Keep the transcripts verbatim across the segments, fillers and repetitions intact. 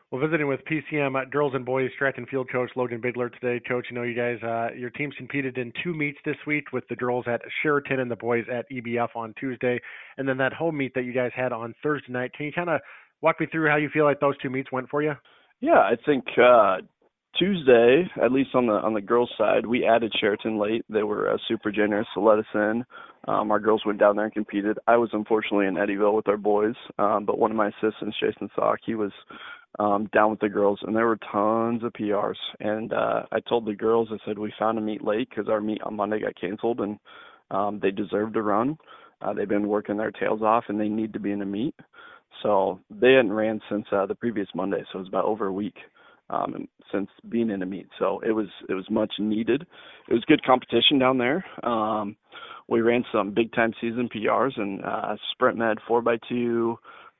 Well, visiting with P C M uh, girls and boys track and field coach Logan Bigler today. Coach, you know you guys, uh, your teams competed in two meets this week with the girls at Sheraton and the boys at E B F on Tuesday, and then that home meet that you guys had on Thursday night. Can you kind of walk me through how you feel like those two meets went for you? Yeah, I think uh, Tuesday, at least on the on the girls' side, we added Sheraton late. They were uh, super generous to let us in. Um, our girls went down there and competed. I was unfortunately in Eddyville with our boys, um, but one of my assistants, Jason Sock, he was um, down with the girls, and there were tons of P Rs. And uh, I told the girls, I said we found a meet late because our meet on Monday got canceled, and um, they deserved to run. Uh, they've been working their tails off, and they need to be in a meet. So they hadn't ran since uh, the previous Monday, so it was about over a week um, since being in a meet. So it was it was much needed. It was good competition down there. Um, we ran some big time season P Rs and uh, sprint med four by two,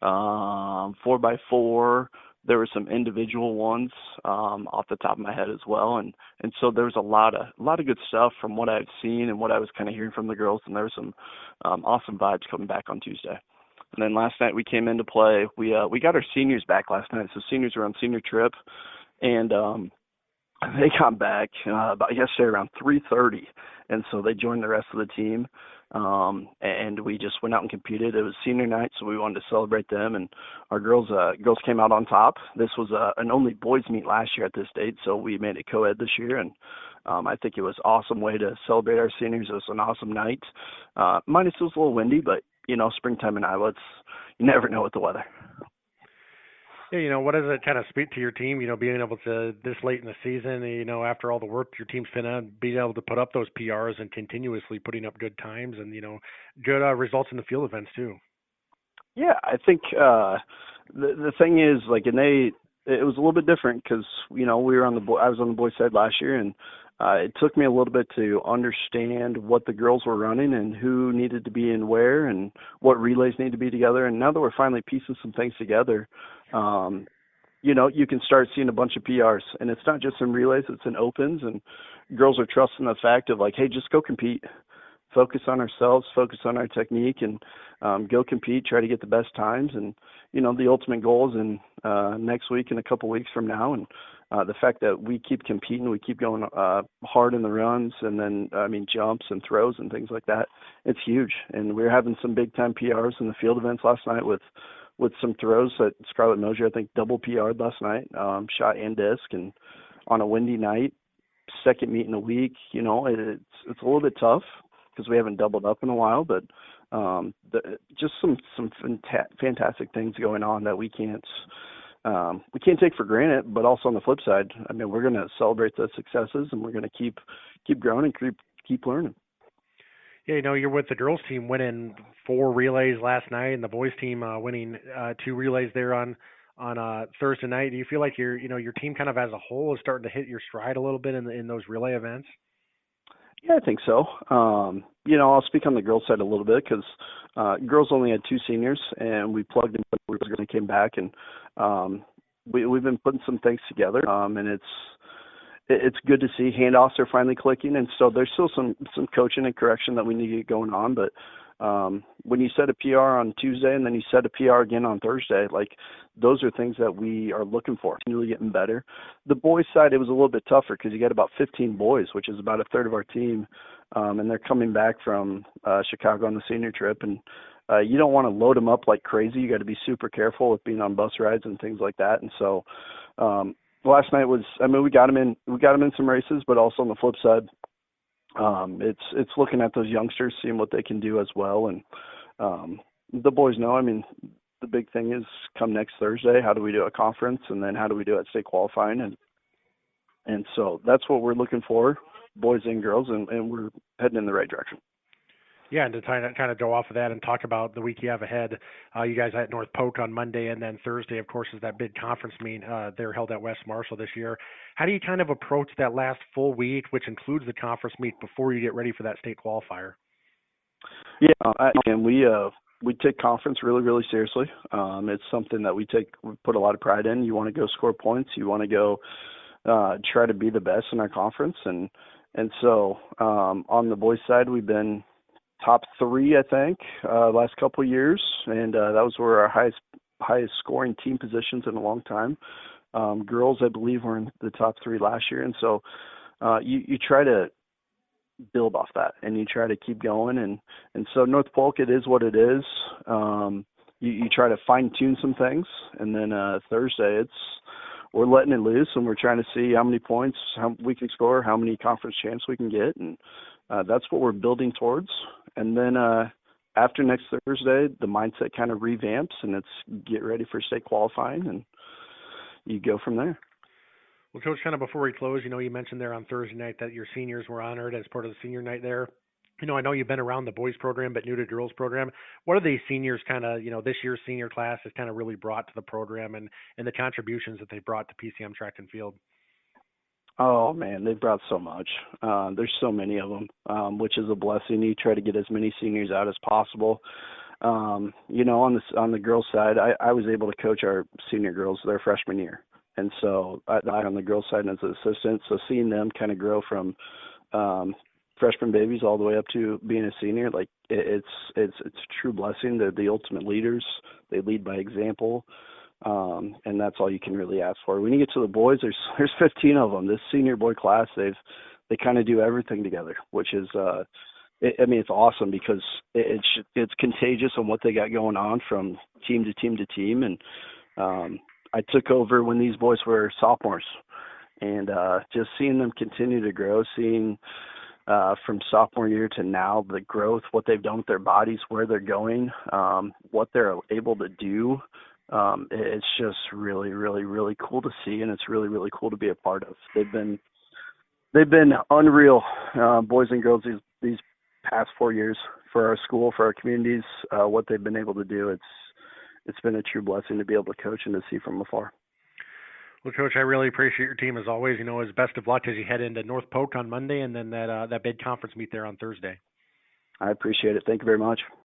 um, four by four. There were some individual ones um, off the top of my head as well, and and so there was a lot of a lot of good stuff from what I've seen and what I was kind of hearing from the girls, and there were some um, awesome vibes coming back on Tuesday. And then last night we came into play. We uh, we got our seniors back last night. So seniors were on senior trip, and um, they got back uh, about yesterday around three thirty, and so they joined the rest of the team. Um, and we just went out and competed. It was senior night, so we wanted to celebrate them. And our girls uh, girls came out on top. This was uh, an only boys meet last year at this date, so we made it co-ed this year. And um, I think it was an awesome way to celebrate our seniors. It was an awesome night. Uh, minus it was a little windy, but you know, springtime in Iowa, it's, you never know with the weather. Yeah, you know, what does it kind of speak to your team, you know, being able to this late in the season, you know, after all the work your team's been on, being able to put up those P Rs and continuously putting up good times and, you know, good uh, results in the field events too. Yeah, I think uh, the the thing is, like, and they, it was a little bit different because, you know, we were on the boy, I was on the boys' side last year, and uh, it took me a little bit to understand what the girls were running and who needed to be in where and what relays need to be together. And now that we're finally piecing some things together, um, you know, you can start seeing a bunch of P Rs, and it's not just in relays, it's in opens, and girls are trusting the fact of like, hey, just go compete. Focus on ourselves, focus on our technique, and um, go compete, try to get the best times. And, you know, the ultimate goal is in uh, next week and a couple weeks from now. And uh, the fact that we keep competing, we keep going uh, hard in the runs and then, I mean, jumps and throws and things like that, it's huge. And we were having some big-time P Rs in the field events last night with with some throws that Scarlett Mosier, I think, double P R'd last night, um, shot and disc. And on a windy night, second meet in a week, you know, it, it's it's a little bit tough because we haven't doubled up in a while, but um, the, just some some fanta- fantastic things going on that we can't um, we can't take for granted. But also on the flip side, I mean, we're going to celebrate the successes and we're going to keep keep growing and keep keep learning. Yeah, you know, you're with the girls team winning four relays last night, and the boys team uh, winning uh, two relays there on on uh, Thursday night. Do you feel like your you know your team kind of as a whole is starting to hit your stride a little bit in the, in those relay events? Yeah, I think so. Um, you know, I'll speak on the girls' side a little bit because uh, girls only had two seniors, and we plugged in when we came back, and um, we, we've been putting some things together, um, and it's it- it's good to see handoffs are finally clicking, and so there's still some some coaching and correction that we need to get going on, but um, when you set a P R on Tuesday and then you set a P R again on Thursday, like those are things that we are looking for, really getting better. The boys' side, it was a little bit tougher because you got about fifteen boys, which is about a third of our team, um, and they're coming back from uh, Chicago on the senior trip, and uh, you don't want to load them up like crazy. You got to be super careful with being on bus rides and things like that, and so um, last night was, I mean, we got them in, we got them in some races, but also on the flip side, um, it's it's looking at those youngsters, seeing what they can do as well, and um, the boys know. I mean, the big thing is come next Thursday, how do we do a conference, and then how do we do at state qualifying, and and so that's what we're looking for, boys and girls, and, and we're heading in the right direction. Yeah, and to kind of kind of go off of that and talk about the week you have ahead, uh, you guys at North Polk on Monday, and then Thursday, of course, is that big conference meet. Uh, they're held at West Marshall this year. How do you kind of approach that last full week, which includes the conference meet, before you get ready for that state qualifier? Yeah, I, and we uh we take conference really really seriously. Um, it's something that we take we put a lot of pride in. You want to go score points. You want to go uh, try to be the best in our conference, and and so um, on the boys' side, we've been top three, I think, uh, last couple of years, and uh, that was where our highest highest scoring team positions in a long time. Um, girls, I believe, were in the top three last year, and so uh, you you try to build off that, and you try to keep going, and and so North Polk, it is what it is. Um, you, you try to fine tune some things, and then uh, Thursday, it's we're letting it loose, and we're trying to see how many points how we can score, how many conference champs we can get, and uh, that's what we're building towards. And then uh, after next Thursday, the mindset kind of revamps, and it's get ready for state qualifying, and you go from there. Well, Coach, kind of before we close, you know, you mentioned there on Thursday night that your seniors were honored as part of the senior night there. You know, I know you've been around the boys program, but new to girls program. What are these seniors kind of, you know, this year's senior class has kind of really brought to the program, and, and the contributions that they brought to P C M Track and Field? Oh man, they've brought so much. Uh, there's so many of them, um, which is a blessing. You try to get as many seniors out as possible. Um, you know, on the on the girls' side, I, I was able to coach our senior girls their freshman year, and so I, I on the girls' side as an assistant. So seeing them kind of grow from um, freshman babies all the way up to being a senior, like it, it's it's it's a true blessing. They're the ultimate leaders. They lead by example. Um, and that's all you can really ask for. When you get to the boys, there's there's fifteen of them. This senior boy class, they've they kind of do everything together, which is, uh, it, I mean, it's awesome because it, it's it's contagious on what they got going on from team to team to team. And um, I took over when these boys were sophomores, and uh, just seeing them continue to grow, seeing uh, from sophomore year to now the growth, what they've done with their bodies, where they're going, um, what they're able to do. Um, it's just really, really, really cool to see, and it's really, really cool to be a part of. They've been, they've been unreal, uh, boys and girls, these these past four years for our school, for our communities. Uh, what they've been able to do, it's it's been a true blessing to be able to coach and to see from afar. Well, Coach, I really appreciate your team as always. You know, as best of luck as you head into North Polk on Monday, and then that uh, that big conference meet there on Thursday. I appreciate it. Thank you very much.